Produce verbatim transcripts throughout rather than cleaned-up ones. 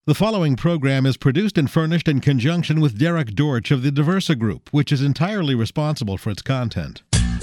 The following program is produced and furnished in conjunction with Derek Dortch of the Diversa Group, which is entirely responsible for its content.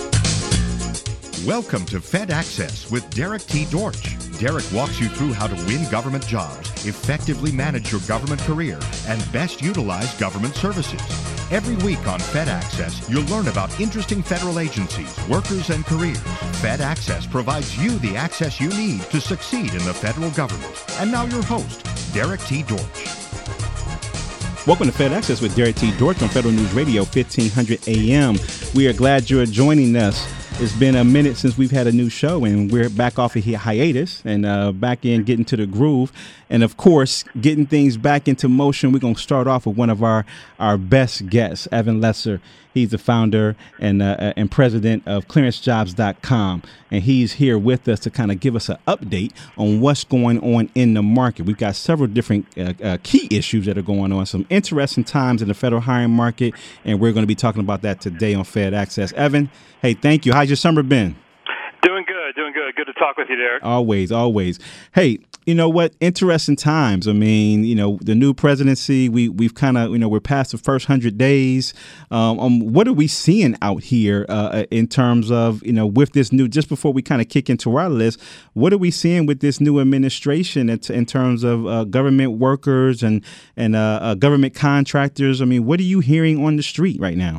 Welcome to Fed Access with Derek T. Dortch. Derek walks you through how to win government jobs, effectively manage your government career, and best utilize government services. Every week on Fed Access, you'll learn about interesting federal agencies, workers, and careers. Fed Access provides you the access you need to succeed in the federal government. And now your host, Derek T. Dortch. Welcome to Fed Access with Derek T. Dortch on Federal News Radio, fifteen hundred A M. We are glad you're joining us. It's been a minute since we've had a new show, and we're back off of hiatus and uh, back in getting to the groove. And, of course, getting things back into motion. We're going to start off with one of our, our best guests, Evan Lesser. He's the founder and uh, and president of clearance jobs dot com, and he's here with us to kind of give us an update on what's going on in the market. We've got several different uh, uh, key issues that are going on, some interesting times in the federal hiring market, and we're going to be talking about that today on Fed Access. Evan, hey, thank you. How's your summer been? Doing good, doing good. Good to talk with you, Derek. Always, always. Hey, you know what? Interesting times. I mean, you know, the new presidency, we, we've kind of, you know, we're past the first hundred days. Um, um, what are we seeing out here uh, in terms of, you know, with this new, just before we kind of kick into our list, what are we seeing with this new administration in, in terms of uh, government workers and, and uh, uh, government contractors? I mean, what are you hearing on the street right now?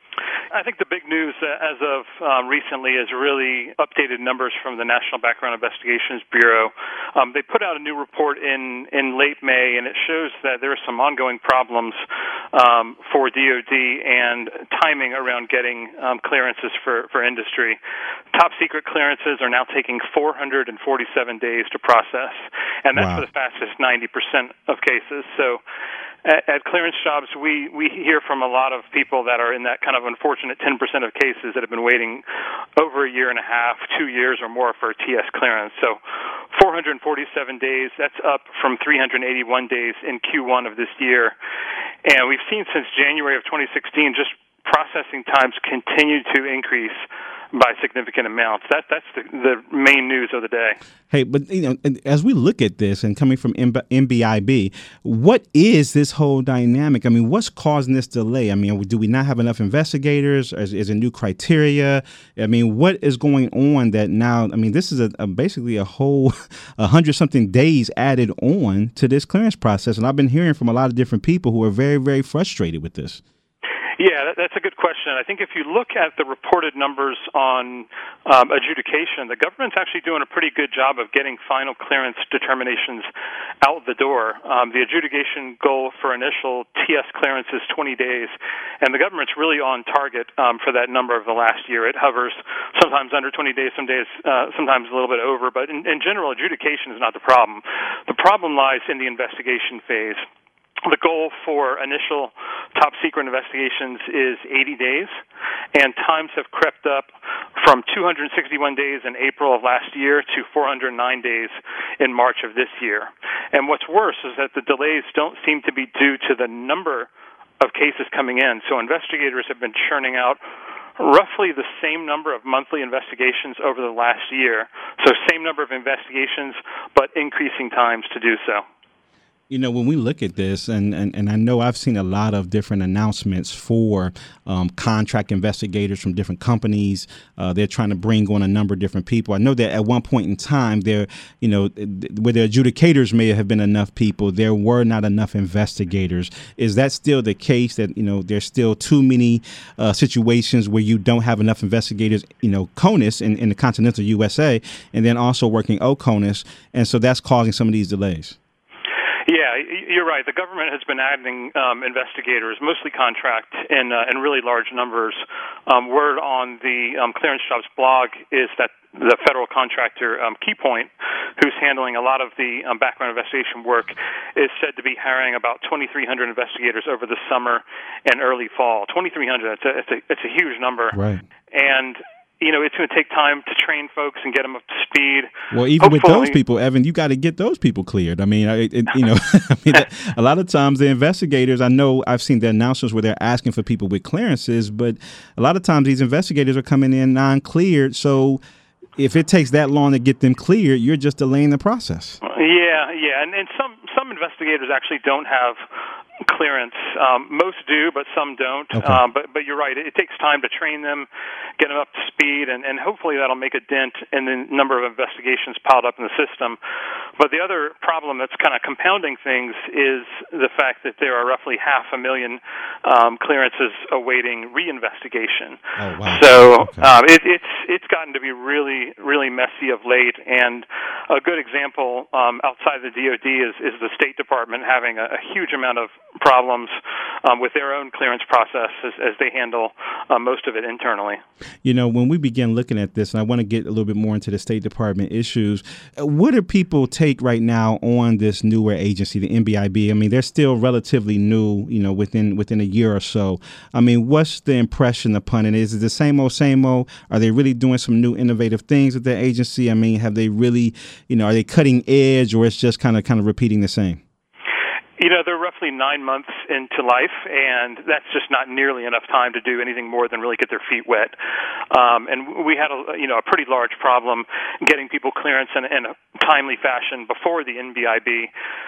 I think the big news uh, as of um, recently is really updated numbers from the National Background Investigations Bureau. Um, they put out a new report in, in late May, and it shows that there are some ongoing problems um, for D O D and timing around getting um, clearances for, for industry. Top secret clearances are now taking four hundred forty-seven days to process, and that's Wow. for the fastest ninety percent of cases. So At, at Clearance Jobs, we, we hear from a lot of people that are in that kind of unfortunate ten percent of cases that have been waiting over a year and a half, two years or more for a T S clearance. So four hundred forty-seven days, that's up from three hundred eighty-one days in Q one of this year. And we've seen since January of twenty sixteen just processing times continue to increase by significant amounts. That that's the, the main news of the day. Hey, but you know, as we look at this and coming from M B I B, what is this whole dynamic? I mean, what's causing this delay? I mean, do we not have enough investigators? Is, is it new criteria? I mean, what is going on that now? I mean, this is a, a basically a whole a hundred something days added on to this clearance process, and I've been hearing from a lot of different people who are very, very frustrated with this. Yeah, that's a good question. I think if you look at the reported numbers on um, adjudication, the government's actually doing a pretty good job of getting final clearance determinations out the door. Um, the adjudication goal for initial T S clearance is twenty days, and the government's really on target um, for that number of the last year. It hovers sometimes under twenty days, some days, uh, sometimes a little bit over, but in, in general, adjudication is not the problem. The problem lies in the investigation phase. The goal for initial top secret investigations is eighty days, and times have crept up from two hundred sixty-one days in April of last year to four hundred nine days in March of this year. And what's worse is that the delays don't seem to be due to the number of cases coming in. So investigators have been churning out roughly the same number of monthly investigations over the last year. So same number of investigations, but increasing times to do so. You know, when we look at this, and, and, and I know I've seen a lot of different announcements for um, contract investigators from different companies. Uh, they're trying to bring on a number of different people. I know that at one point in time, there, you know, where the adjudicators may have been enough people, there were not enough investigators. Is that still the case, that, you know, there's still too many uh, situations where you don't have enough investigators, you know, CONUS in, in the continental U S A, and then also working OCONUS, and so that's causing some of these delays? Yeah, you're right. The government has been adding um, investigators, mostly contract, in, uh, in really large numbers. Um, word on the um, Clearance Jobs blog is that the federal contractor, um, Keypoint, who's handling a lot of the um, background investigation work, is said to be hiring about twenty-three hundred investigators over the summer and early fall. twenty-three hundred, it's a, it's a, it's a huge number. Right. And you know, it's going to take time to train folks and get them up to speed. Well, even Hopefully, with those people, Evan, you got to get those people cleared. I mean, it, it, you know, I mean, a lot of times the investigators, I know I've seen the announcements where they're asking for people with clearances, but a lot of times these investigators are coming in non-cleared. So if it takes that long to get them cleared, you're just delaying the process. Yeah, yeah, and, and some some investigators actually don't have clearance. Um, most do, but some don't. Okay. Um, but but you're right. It, it takes time to train them, get them up to speed, and, and hopefully that'll make a dent in the number of investigations piled up in the system. But the other problem that's kind of compounding things is the fact that there are roughly half a million um, clearances awaiting reinvestigation. Oh, wow. So okay. um, it, it's it's gotten to be really really messy of late. And a good example um, outside the D O D is, is the State Department having a, a huge amount of problems um, with their own clearance process as, as they handle uh, most of it internally. You know, when we begin looking at this, and I want to get a little bit more into the State Department issues, what do people take right now on this newer agency, the N B I B? I mean, they're still relatively new, you know, within within a year or so. I mean, what's the impression upon it? Is it the same old, same old? Are they really doing some new innovative things with their agency? I mean, have they really, you know, are they cutting edge, or it's just kind of kind of repeating the same? You know, they're roughly nine months into life, and that's just not nearly enough time to do anything more than really get their feet wet. Um, and we had a, you know, a pretty large problem getting people clearance in, in a timely fashion before the N B I B.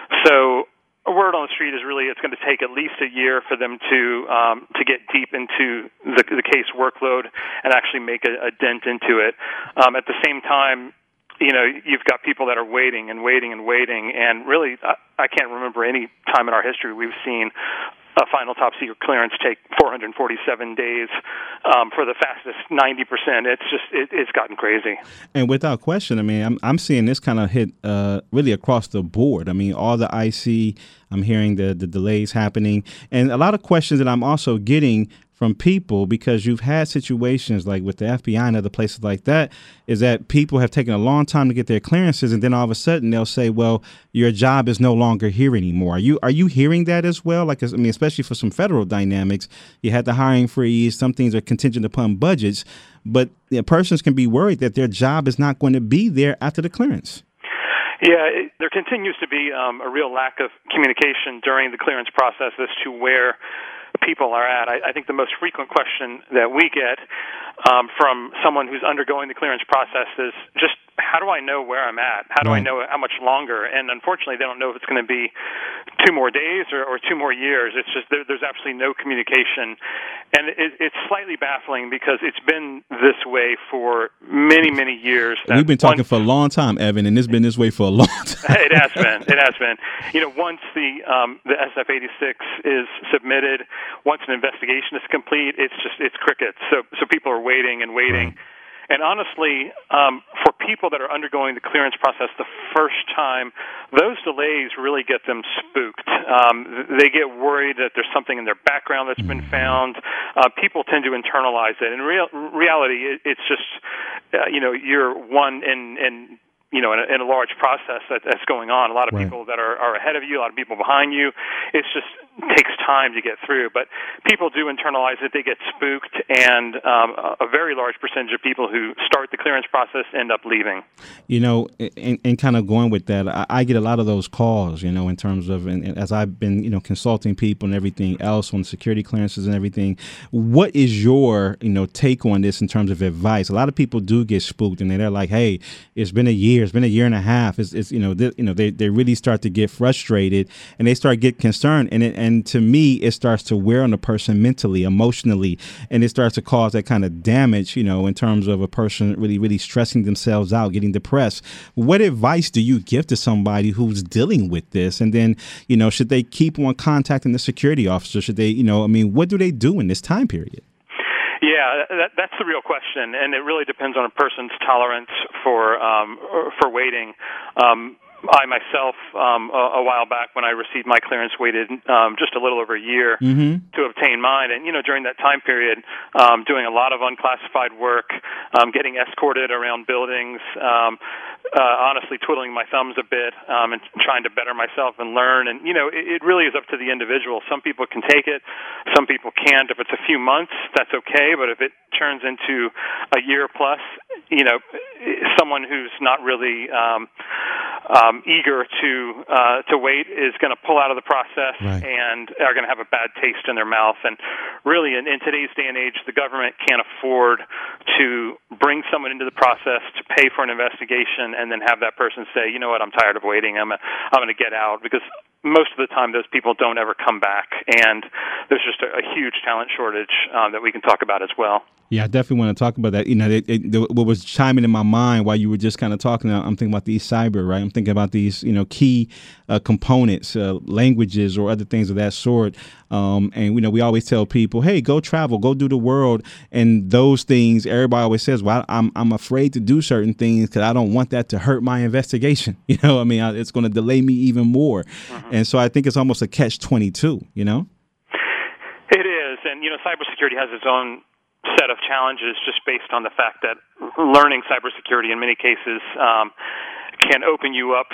So word on the street is really it's going to take at least a year for them to um, to get deep into the, the case workload and actually make a, a dent into it. Um, at the same time, you know, you've got people that are waiting and waiting and waiting, and really, I, I can't remember any time in our history we've seen a final top secret clearance take four hundred forty-seven days um, for the fastest ninety percent. It's just, it, it's gotten crazy. And without question, I mean, I'm I'm seeing this kind of hit uh, really across the board. I mean, all the I C, I'm hearing the the delays happening, and a lot of questions that I'm also getting from people, because you've had situations like with the F B I and other places like that, is that people have taken a long time to get their clearances, and then all of a sudden they'll say, well, your job is no longer here anymore. Are you are you hearing that as well? Like, I mean, especially for some federal dynamics, you had the hiring freeze, some things are contingent upon budgets, but you know, persons can be worried that their job is not going to be there after the clearance. Yeah, it, there continues to be um, a real lack of communication during the clearance process as to where people are at. I, I think the most frequent question that we get um, from someone who's undergoing the clearance process is just, how do I know where I'm at? How do right. I know how much longer? And unfortunately, they don't know if it's going to be two more days or, or two more years. It's just there, there's absolutely no communication. And it, it's slightly baffling because it's been this way for many, many years. We've been talking once, for a long time, Evan, and it's been this way for a long time. It has been. It has been. You know, once the um, the S F eighty-six is submitted, once an investigation is complete, it's just it's crickets. So so people are waiting and waiting. Right. And honestly, um, for people that are undergoing the clearance process the first time, those delays really get them spooked. Um, they get worried that there's something in their background that's been found. Uh, people tend to internalize it. In real, reality, it, it's just, uh, you know, you're one in, in you know, in a, in a large process that, that's going on. A lot of right. people that are, are ahead of you, a lot of people behind you. It's just takes time to get through. But people do internalize it. They get spooked, and um, a very large percentage of people who start the clearance process end up leaving. You know, and, and kind of going with that, I, I get a lot of those calls, you know, in terms of, and, and as I've been, you know, consulting people and everything else on security clearances and everything. What is your, you know, take on this in terms of advice? A lot of people do get spooked, and they're like, hey, it's been a year. It's been a year and a half. It's, it's you know, th- you know, they, they really start to get frustrated, and they start get concerned. And it, and to me, it starts to wear on a person mentally, emotionally, and it starts to cause that kind of damage, you know, in terms of a person really, really stressing themselves out, getting depressed. What advice do you give to somebody who's dealing with this? And then, you know, should they keep on contacting the security officer? Should they, you know, I mean, what do they do in this time period? Yeah, that, that's the real question, and it really depends on a person's tolerance for um, for waiting. Um, I myself, um, a, a while back when I received my clearance, waited um, just a little over a year mm-hmm. to obtain mine. And, you know, during that time period, um, doing a lot of unclassified work, um, getting escorted around buildings, um, uh, honestly twiddling my thumbs a bit um, and trying to better myself and learn. And, you know, it, it really is up to the individual. Some people can take it. Some people can't. If it's a few months, that's okay. But if it turns into a year plus, you know, someone who's not really um, um, eager to uh, to wait is going to pull out of the process right. and are going to have a bad taste in their mouth. And really, in, in today's day and age, the government can't afford to bring someone into the process to pay for an investigation and then have that person say, you know what, I'm tired of waiting. I'm, a, I'm going to get out, because most of the time those people don't ever come back, and there's just a, a huge talent shortage um, that we can talk about as well. Yeah, I definitely want to talk about that. You know, it, it, the, what was chiming in my mind while you were just kind of talking, I'm thinking about these cyber, right? I'm thinking about these, you know, key uh, components, uh, languages or other things of that sort. Um, and, you know, we always tell people, hey, go travel, go do the world. And those things, everybody always says, well, I'm I'm afraid to do certain things because I don't want that to hurt my investigation. You know, I mean, I, it's going to delay me even more. Mm-hmm. And so I think it's almost a catch twenty-two, you know? It is. And, you know, cybersecurity has its own set of challenges just based on the fact that learning cybersecurity in many cases um, can open you up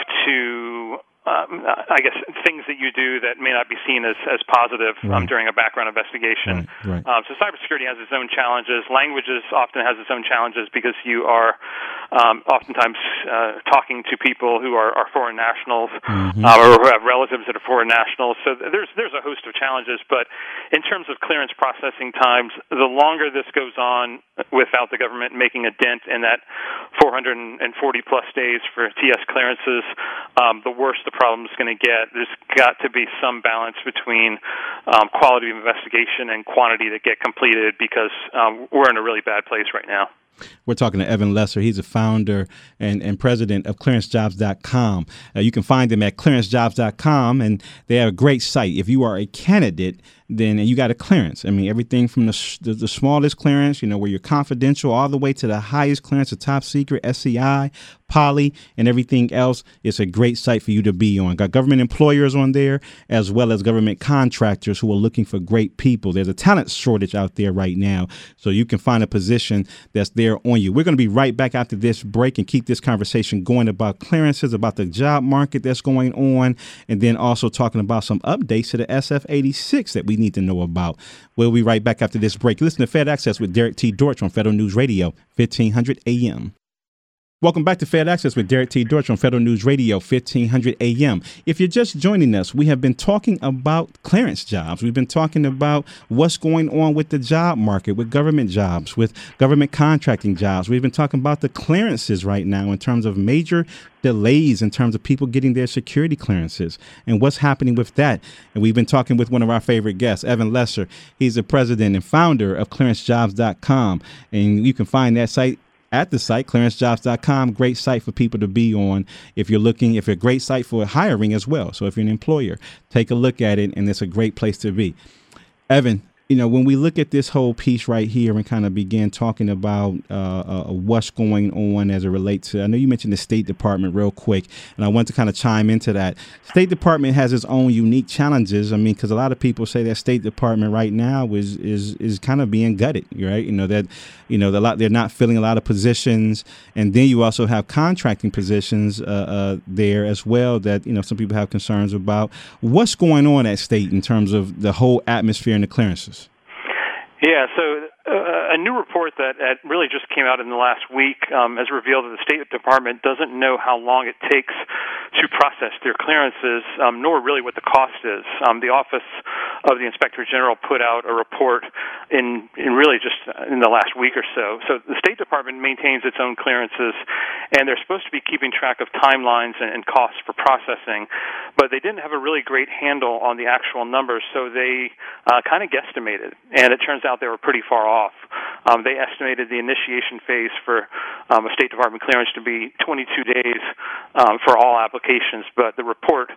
to Um, I guess things that you do that may not be seen as, as positive right. um, during a background investigation. Right, right. Um, so cybersecurity has its own challenges. Languages often has its own challenges because you are um, oftentimes uh, talking to people who are, are foreign nationals mm-hmm. uh, or who have relatives that are foreign nationals. So there's there's a host of challenges. But in terms of clearance processing times, the longer this goes on without the government making a dent in that four hundred forty plus days for T S clearances, um, the worse the problem is going to get. There's got to be some balance between um, quality of investigation and quantity that get completed, because um, we're in a really bad place right now. We're talking to Evan Lesser. He's a founder and, and president of clearance jobs dot com. Uh, you can find them at clearance jobs dot com, and they have a great site. If you are a candidate, then you got a clearance. I mean, everything from the, the the smallest clearance, you know, where you're confidential, all the way to the highest clearance, the top secret, S C I, Poly, and everything else. It's a great site for you to be on. Got government employers on there, as well as government contractors who are looking for great people. There's a talent shortage out there right now, so you can find a position that's there on you. We're going to be right back after this break and keep this conversation going about clearances, about the job market that's going on, and then also talking about some updates to the S F eighty-six that we need to know about. We'll be right back after this break. Listen to Fed Access with Derek T. Dortch on Federal News Radio, fifteen hundred A M. Welcome back to Fed Access with Derek T. Dortch on Federal News Radio, fifteen hundred A M. If you're just joining us, we have been talking about clearance jobs. We've been talking about what's going on with the job market, with government jobs, with government contracting jobs. We've been talking about the clearances right now in terms of major delays in terms of people getting their security clearances and what's happening with that. And we've been talking with one of our favorite guests, Evan Lesser. He's the president and founder of clearance jobs dot com. And you can find that site at the site, clearance jobs dot com. Great site for people to be on if you're looking, if you're a great site for hiring as well. So if you're an employer, take a look at it, and it's a great place to be. Evan, you know, when we look at this whole piece right here and kind of begin talking about uh, uh, what's going on as it relates to, I know you mentioned the State Department real quick, and I want to kind of chime into that. State Department has its own unique challenges. I mean, because a lot of people say that State Department right now is is is kind of being gutted, right? You know, that, you know, the lot, they're not filling a lot of positions. And then you also have contracting positions uh, uh, there as well that, you know, some people have concerns about. What's going on at State in terms of the whole atmosphere and the clearances? Yeah, so uh, a new report that, that really just came out in the last week um, has revealed that the State Department doesn't know how long it takes to process their clearances, um, nor really what the cost is. Um, the Office of the Inspector General put out a report in, in really just in the last week or so. So the State Department maintains its own clearances, and they're supposed to be keeping track of timelines and, and costs for processing, but they didn't have a really great handle on the actual numbers, so they uh, kind of guesstimated, and it turns out they were pretty far off. Um, they estimated the initiation phase for um, a State Department clearance to be twenty-two days um, for all applications, but the report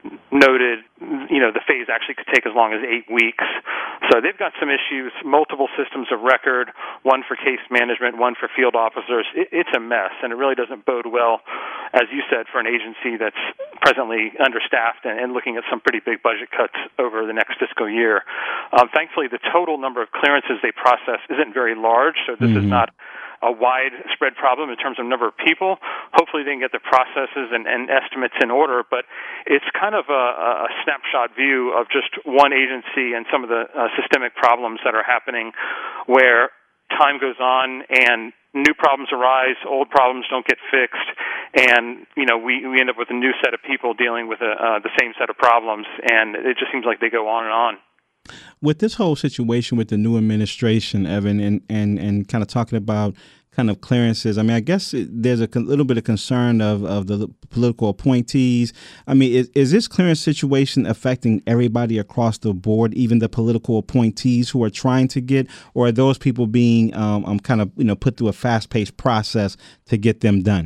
noted, you know, the phase actually could take as long as eight weeks. So they've got some issues, multiple systems of record, one for case management, one for field officers. It, it's a mess, and it really doesn't bode well, as you said, for an agency that's presently understaffed and, and looking at some pretty big budget cuts over the next fiscal year. Um, thankfully, the total number of clearances they process isn't very large, so this mm-hmm. is not a widespread problem in terms of number of people. Hopefully they can get the processes and, and estimates in order, but it's kind of a, a snapshot view of just one agency and some of the uh, systemic problems that are happening where time goes on and new problems arise, old problems don't get fixed, and you know we, we end up with a new set of people dealing with a, uh, the same set of problems, and it just seems like they go on and on. With this whole situation with the new administration, Evan, and, and, and kind of talking about kind of clearances, I mean, I guess it, there's a con- little bit of concern of, of the political appointees. I mean, is, is this clearance situation affecting everybody across the board, even the political appointees who are trying to get, or are those people being um, um, kind of, you know, put through a fast-paced process to get them done?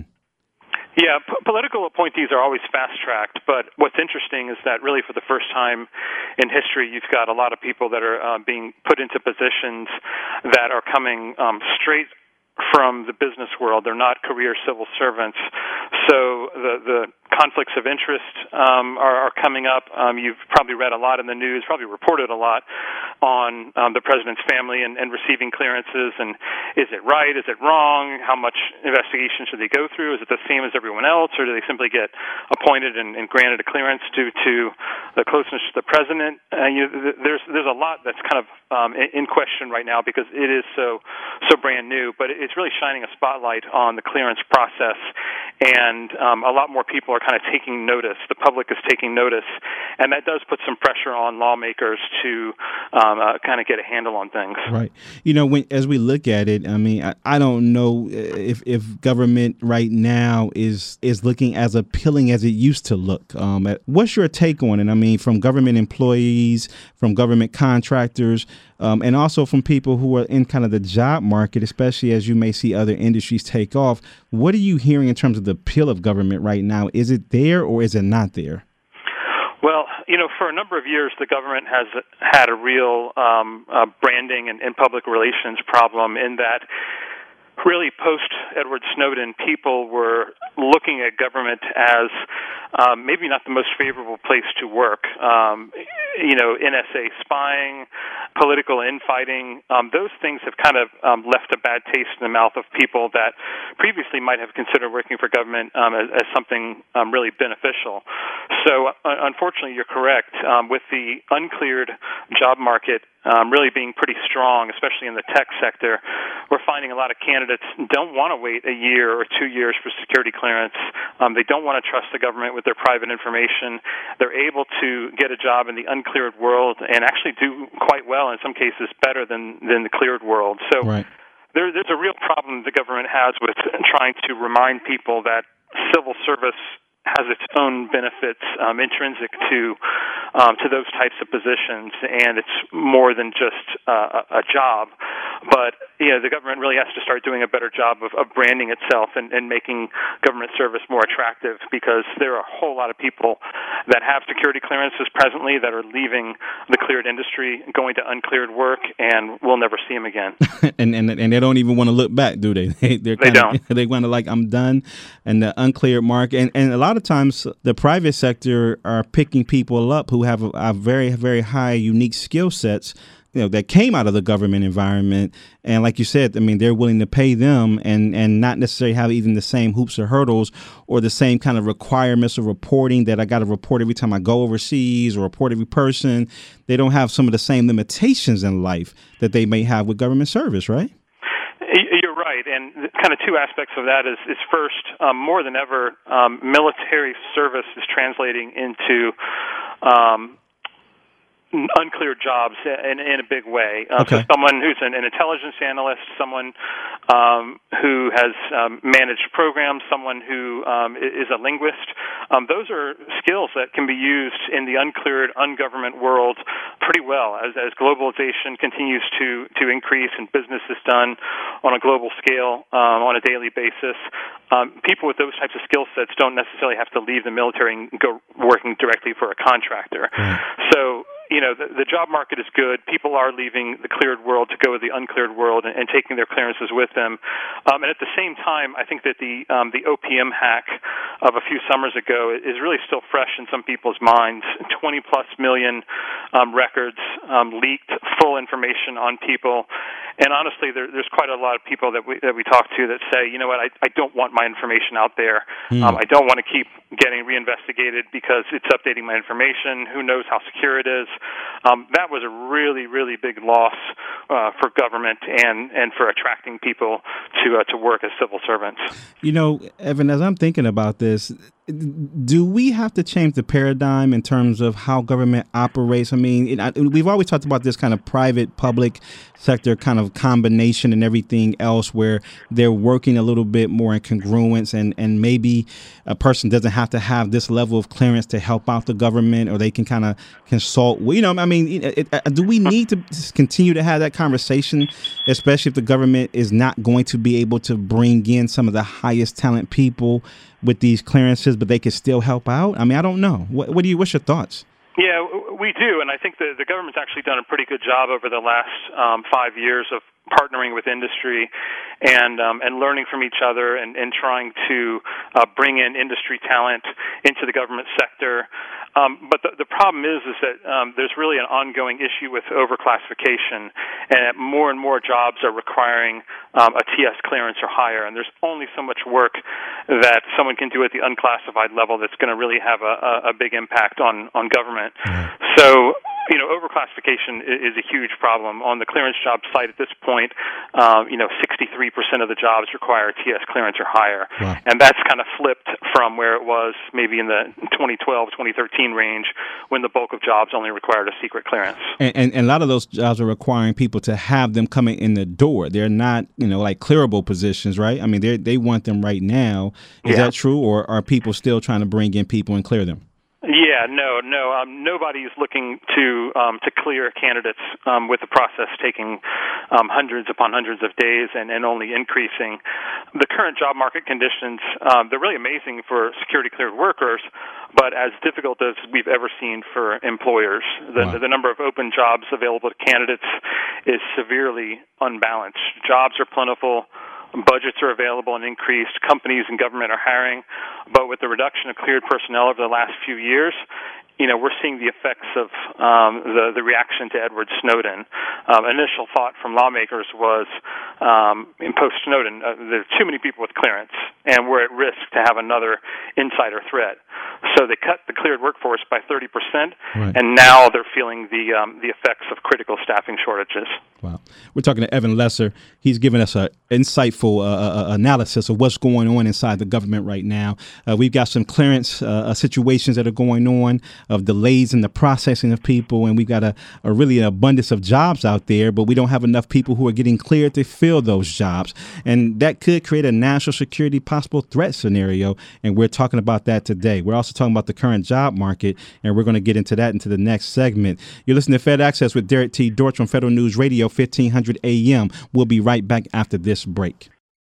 Yeah, p- political appointees are always fast-tracked, but what's interesting is that really for the first time in history, you've got a lot of people that are uh, being put into positions that are coming um, straight from the business world. They're not career civil servants. So the, the conflicts of interest um, are, are coming up. Um, you've probably read a lot in the news, probably reported a lot on um, the president's family and, and receiving clearances. And is it right? Is it wrong? How much investigation should they go through? Is it the same as everyone else, or do they simply get appointed and, and granted a clearance due to the closeness to the president? Uh, you know, there's there's a lot that's kind of um, in question right now because it is so so brand new. But it's really shining a spotlight on the clearance process, and um, a lot more people are kind of taking notice. The public is taking notice, and that does put some pressure on lawmakers to um, uh, kind of get a handle on things. Right. You know, when as we look at it, I mean, I, I don't know if if government right now is is looking as appealing as it used to look. Um, what's your take on it? I mean, from government employees, from government contractors, um, and also from people who are in kind of the job market, especially as you may see other industries take off. What are you hearing in terms of the appeal of government right now? Is it there or is it not there? Well, you know, for a number of years, the government has had a real um, uh, branding and, and public relations problem in that really post-Edward Snowden, people were looking at government as um, maybe not the most favorable place to work. Um, you know, N S A spying, political infighting, um, those things have kind of um, left a bad taste in the mouth of people that previously might have considered working for government um, as, as something um, really beneficial. So, uh, unfortunately, you're correct. Um, with the uncleared job market Um, really being pretty strong, especially in the tech sector, we're finding a lot of candidates don't want to wait a year or two years for security clearance. Um, they don't want to trust the government with their private information. They're able to get a job in the uncleared world and actually do quite well, in some cases better than, than the cleared world. So right. there, there's a real problem the government has with trying to remind people that civil service has its own benefits um, intrinsic to um, to those types of positions, and it's more than just uh, a job. But you know, the government really has to start doing a better job of, of branding itself and, and making government service more attractive, because there are a whole lot of people that have security clearances presently that are leaving the cleared industry, going to uncleared work, and we'll never see them again. and, and and they don't even want to look back, do they? they they're they kinda, don't. They want to like, I'm done, and the uncleared mark, and and a lot of times the private sector are picking people up who have a, a very, very high unique skill sets, you know, that came out of the government environment. And like you said, I mean, they're willing to pay them and, and not necessarily have even the same hoops or hurdles or the same kind of requirements of reporting that I got to report every time I go overseas or report every person. They don't have some of the same limitations in life that they may have with government service, right? You're right, and kind of two aspects of that is, is first, um, more than ever, um, military service is translating into um, uncleared jobs in, in a big way. Uh, okay. So someone who's an, an intelligence analyst, someone um, who has um, managed programs, someone who um, is a linguist, um, those are skills that can be used in the uncleared, ungovernment world pretty well as, as globalization continues to, to increase and business is done on a global scale um, on a daily basis. Um, people with those types of skill sets don't necessarily have to leave the military and go working directly for a contractor. Right. So, you know, the, the job market is good. People are leaving the cleared world to go to the uncleared world and, and taking their clearances with them. Um, and at the same time, I think that the um, the O P M hack of a few summers ago is really still fresh in some people's minds. twenty plus million um, records um, leaked, full information on people. and honestly, there, there's quite a lot of people that we that we talk to that say, you know what, I, I don't want my information out there. Mm. Um, I don't want to keep getting reinvestigated because it's updating my information. Who knows how secure it is? Um, that was a really, really big loss uh, for government and, and for attracting people to uh, to work as civil servants. You know, Evan, as I'm thinking about this, do we have to change the paradigm in terms of how government operates? I mean, it, I, we've always talked about this kind of private-public sector kind of combination and everything else where they're working a little bit more in congruence, and, and maybe a person doesn't have to have this level of clearance to help out the government, or they can kind of consult. You know, I mean, it, it, do we need to continue to have that conversation, especially if the government is not going to be able to bring in some of the highest talent people with these clearances, but they can still help out? I mean, I don't know. What, what do you? What's your thoughts? Yeah, we do, and I think the, the government's actually done a pretty good job over the last um, five years of partnering with industry and um, and learning from each other and, and trying to uh, bring in industry talent into the government sector. Um, but the, the problem is, is that um, there's really an ongoing issue with overclassification, and more and more jobs are requiring um, a T S clearance or higher, and there's only so much work that someone can do at the unclassified level that's going to really have a, a, a big impact on, on government. So, you know, overclassification is a huge problem. On the clearance job site at this point, uh, you know, sixty-three percent of the jobs require T S clearance or higher. Wow. And that's kind of flipped from where it was maybe in the twenty twelve, twenty thirteen range when the bulk of jobs only required a secret clearance. And, and, and a lot of those jobs are requiring people to have them coming in the door. They're not, you know, like clearable positions, right? I mean, they they want them right now. Is yeah. that true, or are people still trying to bring in people and clear them? Yeah, no, no. Um, nobody is looking to um, to clear candidates um, with the process taking um, hundreds upon hundreds of days and, and only increasing. The current job market conditions, um, they're really amazing for security cleared workers, but as difficult as we've ever seen for employers. The, wow. the number of open jobs available to candidates is severely unbalanced. Jobs are plentiful. Budgets are available and increased. Companies and government are hiring. But with the reduction of cleared personnel over the last few years, you know, we're seeing the effects of um, the, the reaction to Edward Snowden. Um, initial thought from lawmakers was, um, in post-Snowden, uh, there are too many people with clearance, and we're at risk to have another insider threat. So they cut the cleared workforce by thirty percent, right. And now they're feeling the um, the effects of critical staffing shortages. Wow. We're talking to Evan Lesser. He's given us an insightful uh, uh, analysis of what's going on inside the government right now. Uh, we've got some clearance uh, situations that are going on, of delays in the processing of people, and we've got a, a really an abundance of jobs out there, but we don't have enough people who are getting cleared to fill those jobs. And that could create a national security possible threat scenario, and we're talking about that today. We're also talking about the current job market, and we're going to get into that into the next segment. You're listening to Fed Access with Derek T. Dortch on Federal News Radio, fifteen hundred A M. We'll be right back after this break.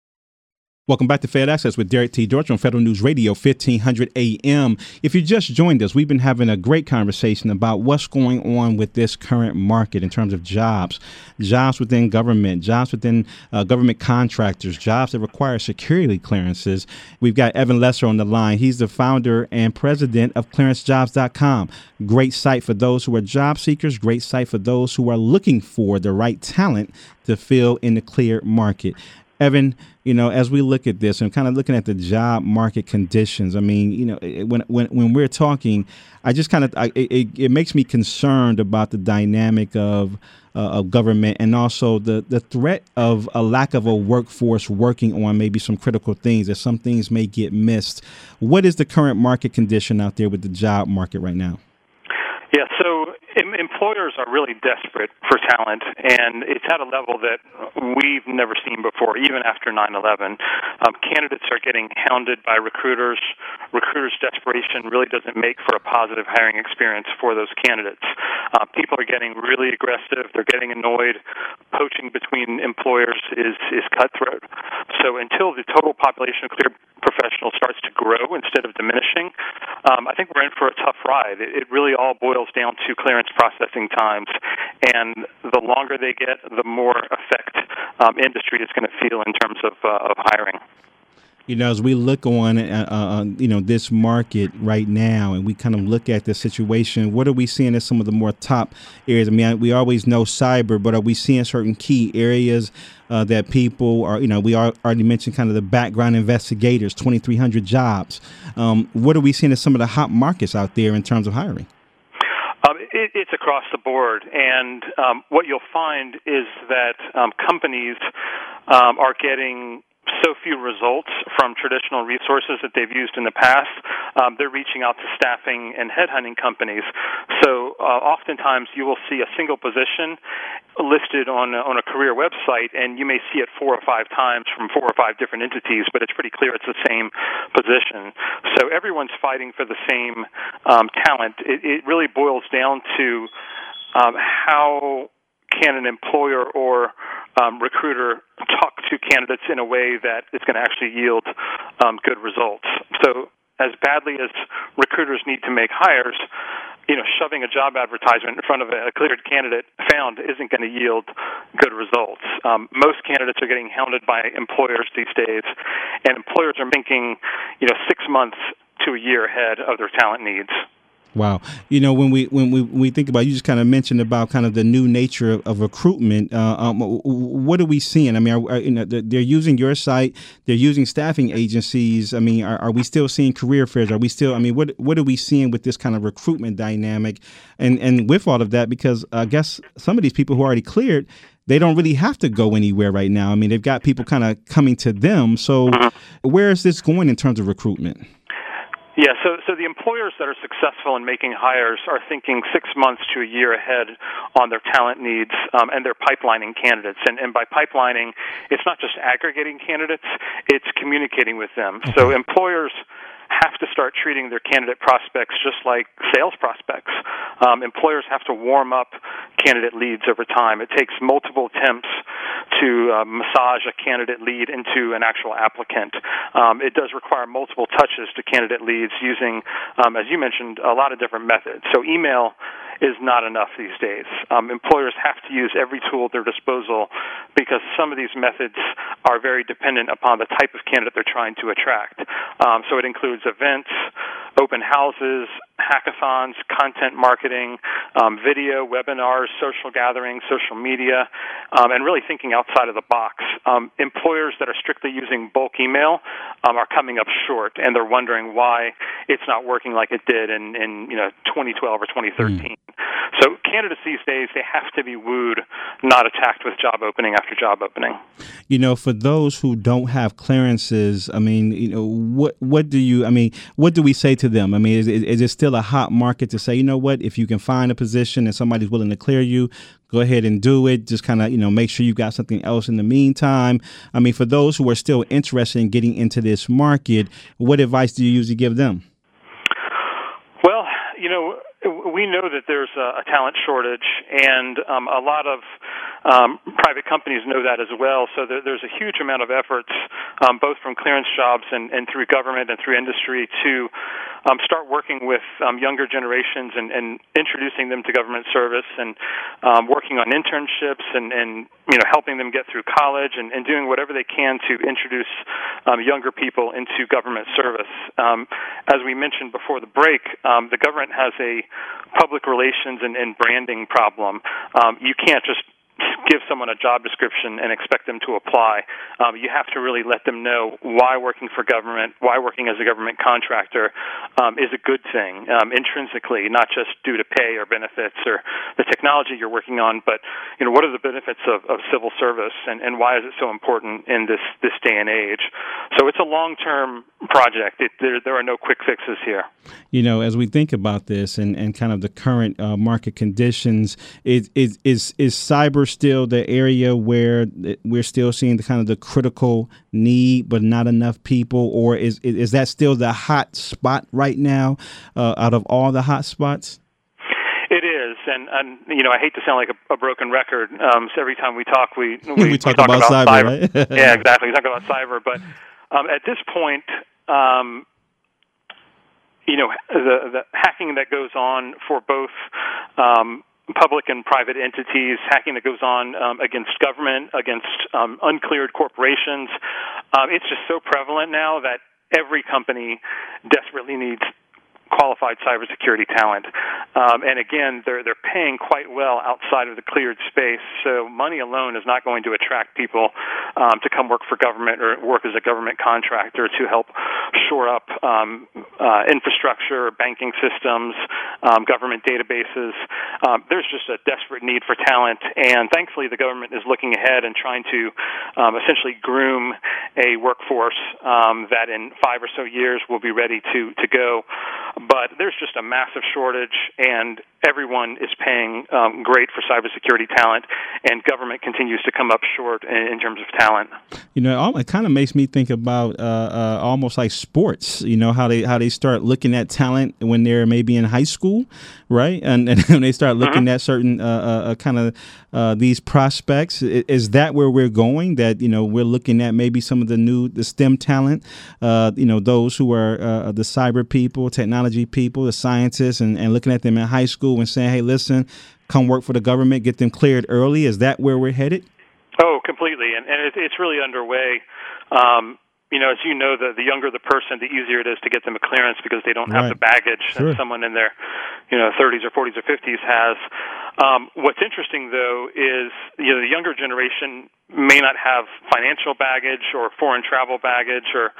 Welcome back to Fed Access with Derek T. Dortch on Federal News Radio, fifteen hundred A M. If you just joined us, we've been having a great conversation about what's going on with this current market in terms of jobs, jobs within government, jobs within uh, government contractors, jobs that require security clearances. We've got Evan Lesser on the line. He's the founder and president of clearance jobs dot com. Great site for those who are job seekers, great site for those who are looking for the right talent to fill in the clear market. Evan, you know, as we look at this and kind of looking at the job market conditions, I mean, you know, when when when we're talking, I just kind of I, it, it makes me concerned about the dynamic of uh, of government, and also the the threat of a lack of a workforce working on maybe some critical things, that some things may get missed. What is the current market condition out there with the job market right now? Yeah, so em- employers are really desperate for talent, and it's at a level that we've never seen before, even after nine eleven. Um, candidates are getting hounded by recruiters. Recruiters' desperation really doesn't make for a positive hiring experience for those candidates. Uh, people are getting really aggressive. They're getting annoyed. Poaching between employers is, is cutthroat. So until the total population of cleared professionals starts to grow instead of diminishing, um, I think we're in for a tough ride. It, it really all boils down to clearance processing times, and the longer they get, the more effect um, industry is going to feel in terms of, uh, of hiring. You know, as we look on, uh, uh, you know, this market right now, and we kind of look at the situation, what are we seeing as some of the more top areas? I mean, we always know cyber, but are we seeing certain key areas uh, that people are, you know, we are, already mentioned kind of the background investigators, twenty-three hundred jobs. Um, what are we seeing as some of the hot markets out there in terms of hiring? Um, it, it's across the board, and um, what you'll find is that um, companies um, are getting so few results from traditional resources that they've used in the past. Um, they're reaching out to staffing and headhunting companies. So uh, oftentimes you will see a single position listed on a, on a career website, and you may see it four or five times from four or five different entities, but it's pretty clear it's the same position. So everyone's fighting for the same um, talent. It, it really boils down to um, how can an employer or um, recruiter talk to candidates in a way that is going to actually yield um, good results. So as badly as recruiters need to make hires, you know, shoving a job advertisement in front of a cleared candidate found isn't going to yield good results. Um, most candidates are getting hounded by employers these days, and employers are thinking, you know, six months to a year ahead of their talent needs. Wow. You know, when we when we when we think about, you just kind of mentioned about kind of the new nature of, of recruitment. Uh, um, what are we seeing? I mean, are, are, you know, they're using your site. They're using staffing agencies. I mean, are, are we still seeing career fairs? Are we still? I mean, what what are we seeing with this kind of recruitment dynamic? And and with all of that, because I guess some of these people who are already cleared, they don't really have to go anywhere right now. I mean, they've got people kind of coming to them. So where is this going in terms of recruitment? Yeah, so so the employers that are successful in making hires are thinking six months to a year ahead on their talent needs, um, and they're pipelining candidates. And, and by pipelining, it's not just aggregating candidates, it's communicating with them. Okay. So employers have to start treating their candidate prospects just like sales prospects. Um, employers have to warm up candidate leads over time. It takes multiple attempts to uh, massage a candidate lead into an actual applicant. Um, it does require multiple touches to candidate leads using, um, as you mentioned, a lot of different methods. So email is not enough these days. Um, employers have to use every tool at their disposal because some of these methods are very dependent upon the type of candidate they're trying to attract. Um, so it includes events, open houses, hackathons, content marketing, um, video, webinars, social gatherings, social media, um, and really thinking outside of the box. Um, employers that are strictly using bulk email um, are coming up short, and they're wondering why it's not working like it did in, in you know twenty twelve or twenty thirteen. Mm. So candidates these days, they have to be wooed, not attacked with job opening after job opening. You know, for those who don't have clearances, I mean, you know, what what do you, I mean, what do we say to them? I mean, is, is it still a hot market to say, you know what, if you can find a position and somebody's willing to clear you, go ahead and do it. Just kind of, you know, make sure you got something else in the meantime. I mean, for those who are still interested in getting into this market, what advice do you usually give them? Well, you know, we know that there's a talent shortage, and um, a lot of um, private companies know that as well. So there, there's a huge amount of efforts, um, both from clearance jobs and, and through government and through industry, to um, start working with um, younger generations and, and introducing them to government service, and um, working on internships and, and you know helping them get through college, and, and doing whatever they can to introduce um, younger people into government service. Um, as we mentioned before the break, um, the government has a public relations and, and branding problem. Um, you can't just give someone a job description and expect them to apply. Um, you have to really let them know why working for government, why working as a government contractor um, is a good thing um, intrinsically, not just due to pay or benefits or the technology you're working on, but you know what are the benefits of, of civil service, and, and why is it so important in this, this day and age? So it's a long-term project. It, there, there are no quick fixes here. You know, as we think about this and, and kind of the current uh, market conditions, is, is is is cyber still the area where we're still seeing the kind of the critical need, but not enough people, or is is that still the hot spot right now uh, out of all the hot spots? It is, and, and you know, I hate to sound like a, a broken record. Um, so every time we talk, we we, we talk, we talk about, about cyber. cyber. Right? Yeah, exactly. We talk about cyber, but um, at this point, um, you know, the, the hacking that goes on for both um, public and private entities, hacking that goes on um, against government, against um, uncleared corporations, um, it's just so prevalent now that every company desperately needs qualified cybersecurity talent. Um, and again, they're they're paying quite well outside of the cleared space. So money alone is not going to attract people um, to come work for government or work as a government contractor to help shore up um, uh, infrastructure, banking systems, um, government databases. Um, there's just a desperate need for talent, and thankfully the government is looking ahead and trying to um, essentially groom a workforce um, that in five or so years will be ready to, to go. But there's just a massive shortage, and everyone is paying um, great for cybersecurity talent, and government continues to come up short in, in terms of talent. You know, it kind of makes me think about uh, uh, almost like sports. You know, how they how they start looking at talent when they're maybe in high school, right? And, and when they start looking mm-hmm. at certain uh, uh, kind of uh, these prospects, is that where we're going? That, you know, we're looking at maybe some of the new the STEM talent, uh, you know, those who are uh, the cyber people, technology people, the scientists, and, and looking at them in high school and saying, hey, listen, come work for the government, get them cleared early. Is that where we're headed? Oh, completely. And, and it, it's really underway. Um, you know, as you know, the, the younger the person, the easier it is to get them a clearance because they don't have right. the baggage sure. that someone in their, you know, thirties or forties or fifties has. Um, what's interesting, though, is, you know, the younger generation may not have financial baggage or foreign travel baggage or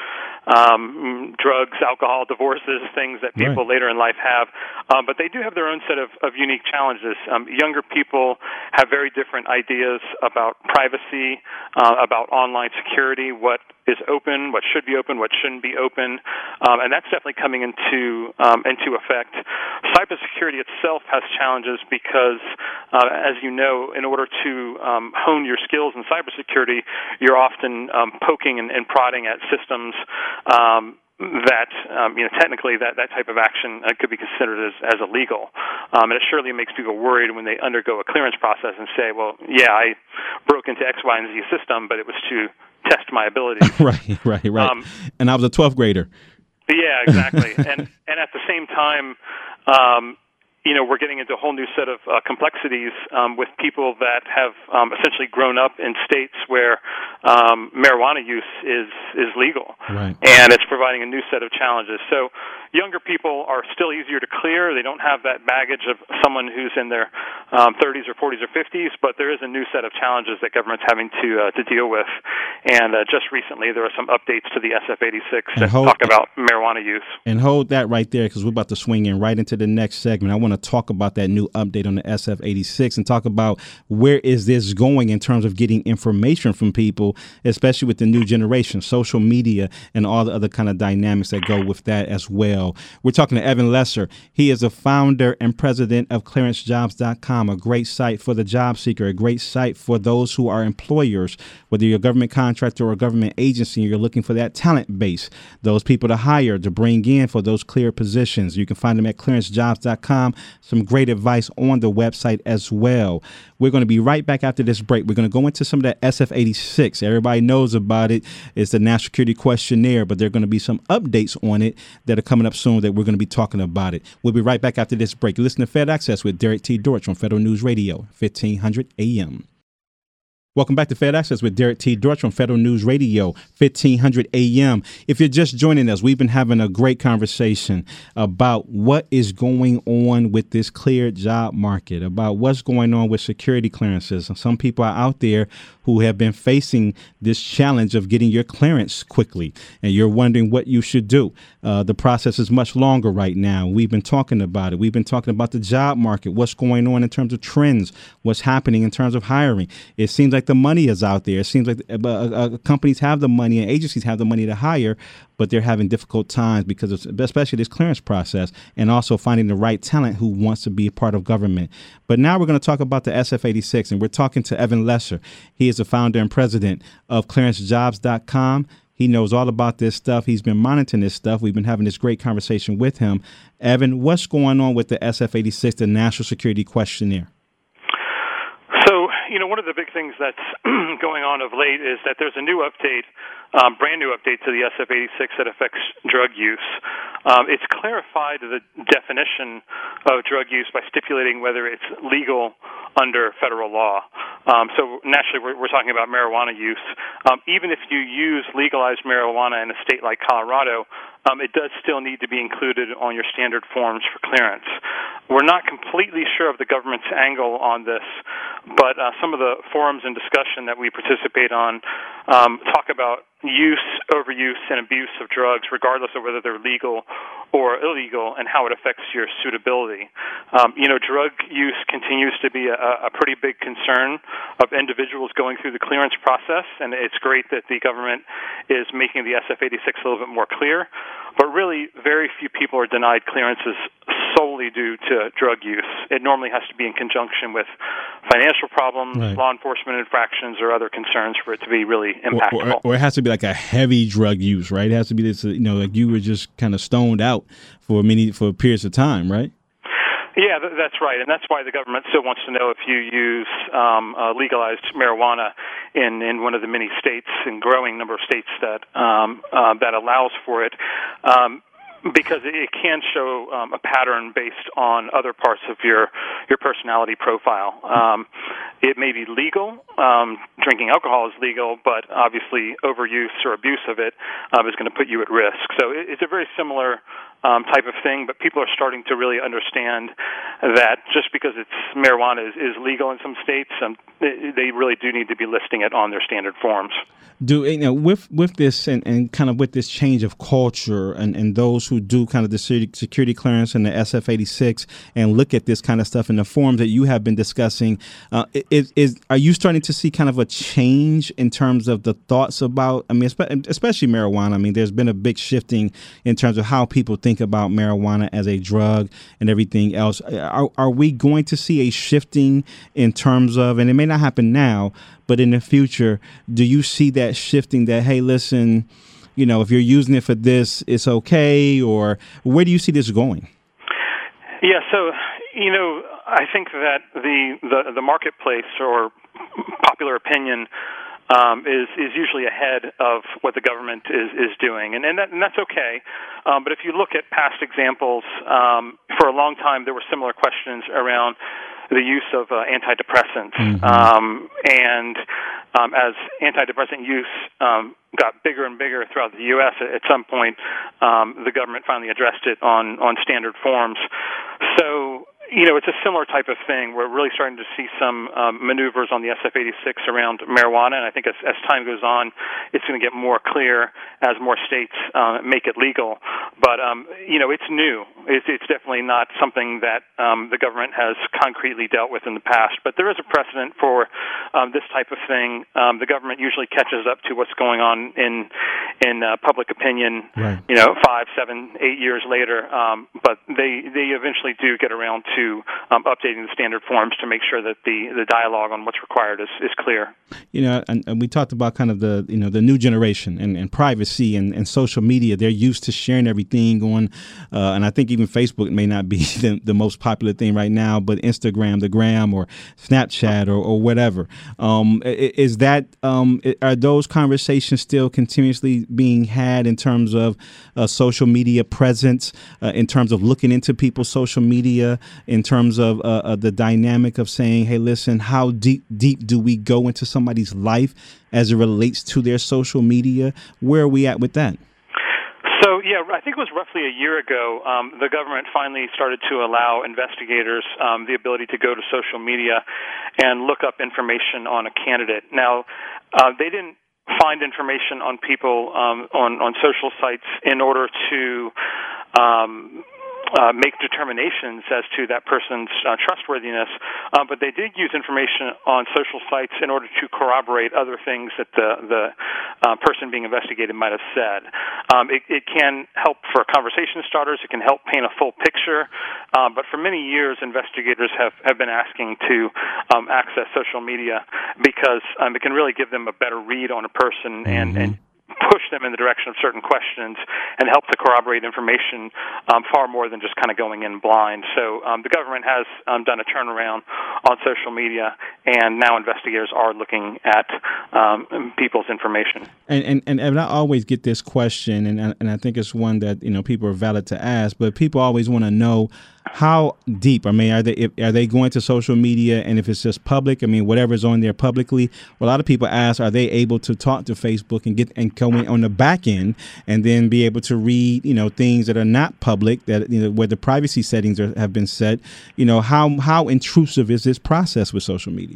um, drugs, alcohol, divorces, things that people right. later in life have. Um, but they do have their own set of, of unique challenges. Um, younger people have very different ideas about privacy, uh, about online security, what is open, what should be open, what shouldn't be open, um, and that's definitely coming into um, into effect. Cybersecurity itself has challenges because, uh, as you know, in order to um, hone your skills in cybersecurity, you're often um, poking and, and prodding at systems um, that, um, you know, technically that, that type of action uh, could be considered as, as illegal. Um, and it surely makes people worried when they undergo a clearance process and say, well, yeah, I broke into X, Y, and Z system, but it was to test my abilities. right, right, right. Um, and I was a twelfth grader. Yeah, exactly. and and at the same time, um, you know, we're getting into a whole new set of uh, complexities um, with people that have um, essentially grown up in states where um, marijuana use is is legal, right. and it's providing a new set of challenges. So younger people are still easier to clear. They don't have that baggage of someone who's in their um, thirties or forties or fifties, but there is a new set of challenges that government's having to uh, to deal with. And uh, just recently, there are some updates to the S F eighty-six that hold, talk about marijuana use. And hold that right there, because we're about to swing in right into the next segment. I want to talk about that new update on the S F eighty-six and talk about where is this going in terms of getting information from people, especially with the new generation, social media, and all the other kind of dynamics that go with that as well. We're talking to Evan Lesser. He is a founder and president of clearance jobs dot com, a great site for the job seeker, a great site for those who are employers, whether you're a government contractor or a government agency, and you're looking for that talent base, those people to hire, to bring in for those clear positions. You can find them at clearance jobs dot com. Some great advice on the website as well. We're going to be right back after this break. We're going to go into some of that S F eighty-six. Everybody knows about it. It's the National Security Questionnaire, but there are going to be some updates on it that are coming up soon that we're going to be talking about it. We'll be right back after this break. Listen to Fed Access with Derek T. Dortch on Federal News Radio, fifteen hundred A M. Welcome back to Fed Access with Derek T. Dortch on Federal News Radio, fifteen hundred A M. If you're just joining us, we've been having a great conversation about what is going on with this cleared job market, about what's going on with security clearances. Some people are out there who have been facing this challenge of getting your clearance quickly, and you're wondering what you should do. Uh, the process is much longer right now. We've been talking about it. We've been talking about the job market, what's going on in terms of trends, what's happening in terms of hiring. It seems like the money is out there. It seems like uh, uh, companies have the money and agencies have the money to hire, but they're having difficult times because of especially this clearance process and also finding the right talent who wants to be a part of government. But now we're going to talk about the S F eighty-six, and we're talking to Evan Lesser. He is the founder and president of clearance jobs dot com. He knows all about this stuff. He's been monitoring this stuff. We've been having this great conversation with him. Evan, what's going on with the S F eighty-six, the National Security Questionnaire? So, you know, one of the big things that's going on of late is that there's a new update, um, brand new update to the S F eighty-six that affects drug use. Um, it's clarified the definition of drug use by stipulating whether it's legal under federal law. Um, so naturally, we're, we're talking about marijuana use. Um, even if you use legalized marijuana in a state like Colorado, um, it does still need to be included on your standard forms for clearance. We're not completely sure of the government's angle on this, but uh, some of the forums and discussion that we participate on um, talk about use, overuse, and abuse of drugs, regardless of whether they're legal or illegal, and how it affects your suitability. Um, you know, drug use continues to be a, a pretty big concern of individuals going through the clearance process, and it's great that the government is making the S F eighty-six a little bit more clear. But really, very few people are denied clearances solely due to drug use. It normally has to be in conjunction with financial problems, right, law enforcement infractions, or other concerns for it to be really impactful. Or, or, or it has to be like a heavy drug use, right? It has to be this, you know, like you were just kind of stoned out for many for periods of time, right? Yeah, that's right, and that's why the government still wants to know if you use um, uh, legalized marijuana in, in one of the many states, and growing number of states that um, uh, that allows for it. Um, Because it can show um, a pattern based on other parts of your your personality profile. Um, it may be legal. Um, drinking alcohol is legal, but obviously overuse or abuse of it um, is going to put you at risk. So it, it's a very similar um, type of thing, but people are starting to really understand that just because it's marijuana is, is legal in some states, um, they really do need to be listing it on their standard forms. Do you know with with this and, and kind of with this change of culture and, and those who do kind of the security clearance and the S F eighty-six and look at this kind of stuff in the forums that you have been discussing, uh, is, is are you starting to see kind of a change in terms of the thoughts about, I mean, especially marijuana? I mean, there's been a big shifting in terms of how people think about marijuana as a drug and everything else. Are, are we going to see a shifting in terms of, and it may not happen now, but in the future, do you see that shifting that, hey, listen, you know, if you're using it for this, it's okay, or where do you see this going? Yeah, so, you know, I think that the, the, the marketplace or popular opinion um, is, is usually ahead of what the government is, is doing, and, and, that, and that's okay. Um, but if you look at past examples, um, for a long time there were similar questions around the use of uh, antidepressants. Mm-hmm. Um, and um, as antidepressant use um, got bigger and bigger throughout the U S, at some point um, the government finally addressed it on, on standard forms. So, you know, it's a similar type of thing. We're really starting to see some um, maneuvers on the S F eighty-six around marijuana, and I think as, as time goes on, it's going to get more clear as more states uh, make it legal. But, um, you know, it's new. It's, it's definitely not something that um, the government has concretely dealt with in the past. But there is a precedent for um, this type of thing. Um, the government usually catches up to what's going on in in uh, public opinion, right, you know, five, seven, eight years later. Um, but they, they eventually do get around to To um, updating the standard forms to make sure that the, the dialogue on what's required is, is clear. You know, and, and we talked about kind of the, you know, the new generation and, and privacy and, and social media. They're used to sharing everything on, uh, and I think even Facebook may not be the, the most popular thing right now, but Instagram, the Gram, or Snapchat, or, or whatever. Um, is that, um, are those conversations still continuously being had in terms of uh, social media presence, uh, in terms of looking into people's social media, in terms of uh, uh, the dynamic of saying, hey, listen, how deep deep do we go into somebody's life as it relates to their social media? Where are we at with that? So, yeah, I think it was roughly a year ago, um, the government finally started to allow investigators um, the ability to go to social media and look up information on a candidate. Now, uh, they didn't find information on people um, on, on social sites in order to um Uh, make determinations as to that person's uh, trustworthiness, uh, but they did use information on social sites in order to corroborate other things that the, the uh, person being investigated might have said. Um, it, it can help for conversation starters. It can help paint a full picture, uh, but for many years, investigators have, have been asking to um, access social media because um, it can really give them a better read on a person and, mm-hmm. and push them in the direction of certain questions and help to corroborate information um, far more than just kind of going in blind. So um, the government has um, done a turnaround on social media, and now investigators are looking at um, people's information. And, and and and I always get this question, and I, and I think it's one that, you know, people are valid to ask, but people always want to know how deep. I mean, are they if, are they going to social media, and if it's just public, I mean, whatever's on there publicly. Well, a lot of people ask, are they able to talk to Facebook and get and go in on the back end and then be able to read, you know, things that are not public, that, you know, where the privacy settings are, have been set? You know, how how intrusive is this process with social media?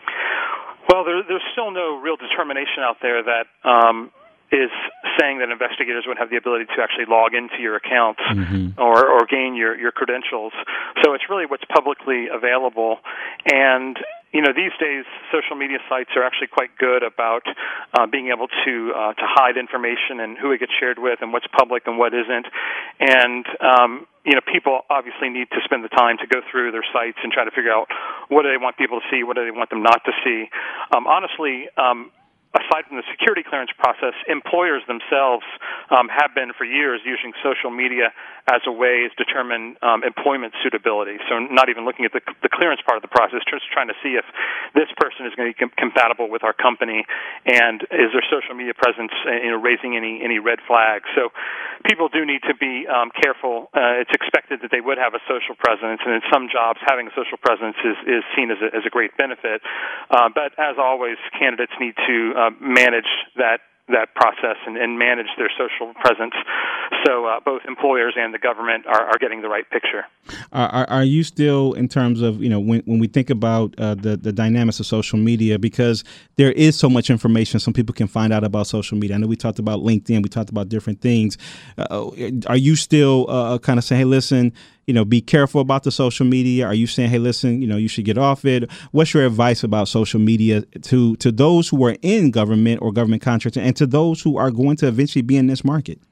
Well, there, there's still no real determination out there that um, is saying that investigators would have the ability to actually log into your accounts mm-hmm. or, or gain your, your credentials. So it's really what's publicly available. And, you know, these days, social media sites are actually quite good about uh, being able to uh, to hide information and who it gets shared with and what's public and what isn't. And, um, you know, people obviously need to spend the time to go through their sites and try to figure out what do they want people to see, what do they want them not to see. Um, honestly, um, aside from the security clearance process, employers themselves um, have been for years using social media as a way to determine um, employment suitability. So not even looking at the, the clearance part of the process, just trying to see if this person is going to be com- compatible with our company, and is their social media presence, you know, raising any any red flags. So people do need to be um, careful. Uh, it's expected that they would have a social presence, and in some jobs, having a social presence is, is seen as a, as a great benefit. Uh, but as always, candidates need to Uh, manage that that process and, and manage their social presence, so uh, both employers and the government are, are getting the right picture. Are, are you still, in terms of, you know, when, when we think about uh, the, the dynamics of social media, because there is so much information some people can find out about social media. I know we talked about LinkedIn, we talked about different things. Uh, are you still uh, kind of saying, hey, listen, you know, be careful about the social media? Are you saying, hey, listen, you know, you should get off it? What's your advice about social media to to those who are in government or government contracting, and to those who are going to eventually be in this market?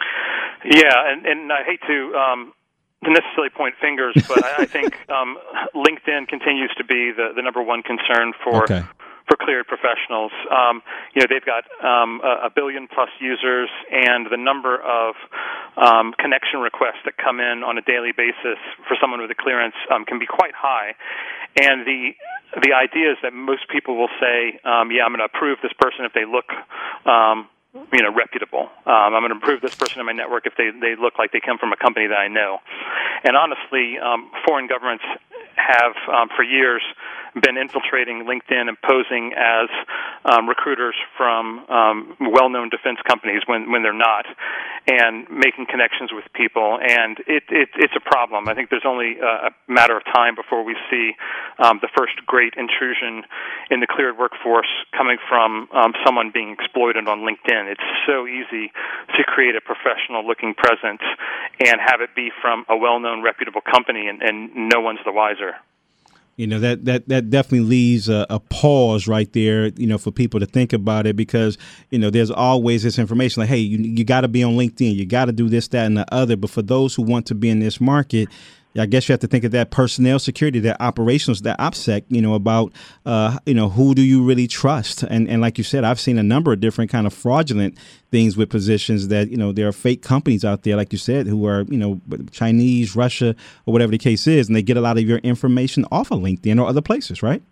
Yeah, and, and I hate to um, necessarily point fingers, but I, I think um, LinkedIn continues to be the, the number one concern for okay. for cleared professionals. Um, you know, they've got um, a, a billion plus users, and the number of um, connection requests that come in on a daily basis for someone with a clearance um, can be quite high. And the the idea is that most people will say, um, yeah, I'm going to approve this person if they look um, you know, reputable. Um, I'm going to approve this person in my network if they, they look like they come from a company that I know. And honestly, um, foreign governments have, um, for years, been infiltrating LinkedIn and posing as um, recruiters from um, well-known defense companies when, when they're not, and making connections with people. And it, it, it's a problem. I think there's only a matter of time before we see um, the first great intrusion in the cleared workforce coming from um, someone being exploited on LinkedIn. It's so easy to create a professional-looking presence and have it be from a well-known, reputable company, and, and no one's the wiser. You know, that, that, that definitely leaves a, a pause right there, you know, for people to think about it, because, you know, there's always this information like, hey, you, you got to be on LinkedIn. You got to do this, that, and the other. But for those who want to be in this market, I guess you have to think of that personnel security, that operations, that OPSEC, you know, about, uh, you know, who do you really trust? And and like you said, I've seen a number of different kind of fraudulent things with positions that, you know, there are fake companies out there, like you said, who are, you know, Chinese, Russia, or whatever the case is, and they get a lot of your information off of LinkedIn or other places, right?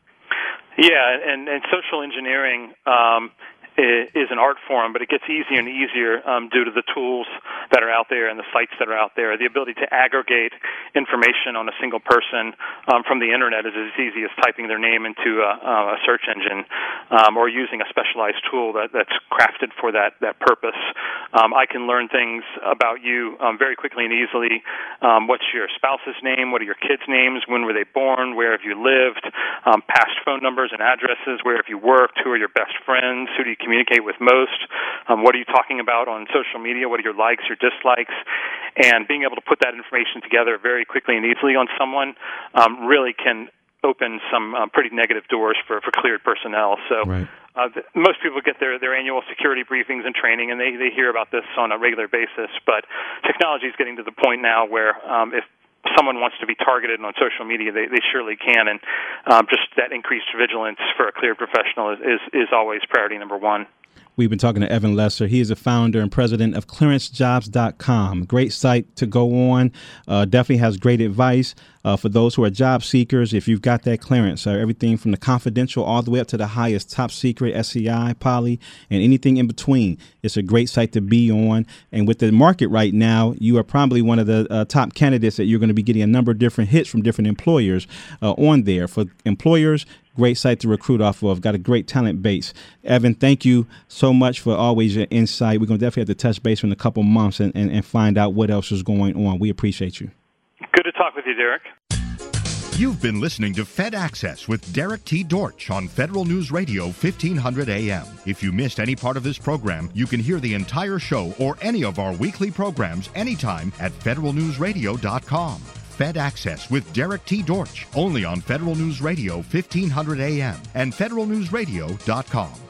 Yeah, and, and social engineering um is an art form, but it gets easier and easier um, due to the tools that are out there and the sites that are out there. The ability to aggregate information on a single person um, from the internet is as easy as typing their name into a, a search engine um, or using a specialized tool that, that's crafted for that, that purpose. Um, I can learn things about you um, very quickly and easily. Um, what's your spouse's name? What are your kids' names? When were they born? Where have you lived? Um, past phone numbers and addresses. Where have you worked? Who are your best friends? Who do you communicate with most? Um, what are you talking about on social media? What are your likes, your dislikes? And being able to put that information together very quickly and easily on someone um, really can open some um, pretty negative doors for, for cleared personnel. So right. uh, th- most people get their, their annual security briefings and training, and they, they hear about this on a regular basis. But technology is getting to the point now where um, if someone wants to be targeted on social media, they, they surely can, and um, just that increased vigilance for a cleared professional is, is, is always priority number one. We've been talking to Evan Lesser. He is the founder and president of clearance jobs dot com. Great site to go on. Uh, definitely has great advice uh, for those who are job seekers. If you've got that clearance, uh, everything from the confidential all the way up to the highest top secret, S C I, poly, and anything in between. It's a great site to be on. And with the market right now, you are probably one of the uh, top candidates that you're going to be getting a number of different hits from different employers uh, on there. For employers, great site to recruit off of. Got a great talent base. Evan, thank you so much for always your insight. We're going to definitely have to touch base in a couple months and, and, and find out what else is going on. We appreciate you. Good to talk with you, Derek. You've been listening to Fed Access with Derek T. Dortch on Federal News Radio fifteen hundred A M. If you missed any part of this program, you can hear the entire show or any of our weekly programs anytime at federal news radio dot com. Fed Access with Derek T. Dortch, only on Federal News Radio fifteen hundred A M and federal news radio dot com.